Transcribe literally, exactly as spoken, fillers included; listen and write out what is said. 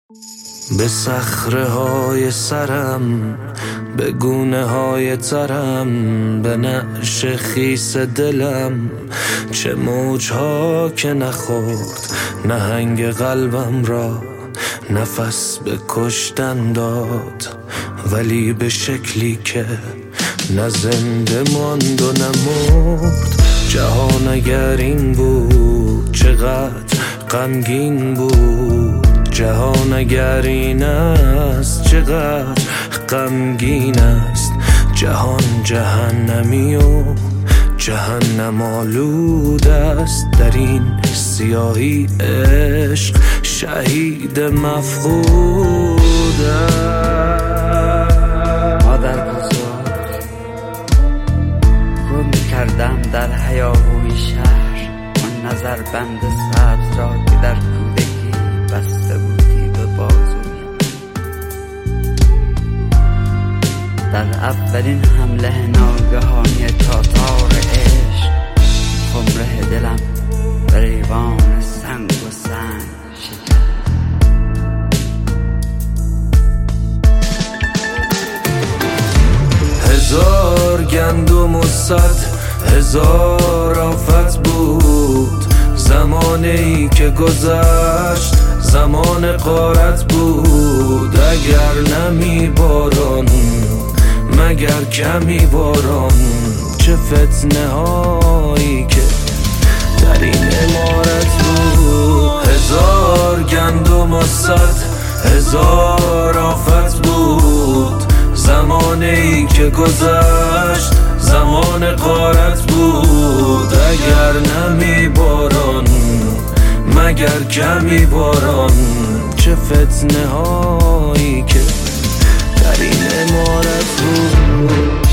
به صخره های سرم، به گونه های ترم، به نعش خیس دلم، چه موجها که نخورد نهنگ قلبم را نفس به کشتن داد، ولی به شکلی که نه زنده ماند و نمرد. جهان اگر این بود چقدر غمگین بود، جهان اگر این است چقدر غمگین است. جهان جهنمی و جهنم آلود است، در این سیاهی عشق شهید مفقود است. مادر بزرگ گم کردم در هیاهوی شهر، آن نظر بند سبز را که در کودکی بسته بودی به بازویم. در اولین حمله ناگهانی تاتار عشق، خمره دلم به ریوان سنگ و سنگ شکست. هزار گندم و صد هزار آفت بود، زمانی که گذشت زمان غارت بود. اگر نمی باران مگر کمی باران، چه فتنه هایی که در این عمارت بود. هزار گندم و صد هزار آفت بود، زمانی که گذشت زمان غارت بود. اگر نمی باران مگر کمی باران، چه فتنه هایی که در این عمارت بود.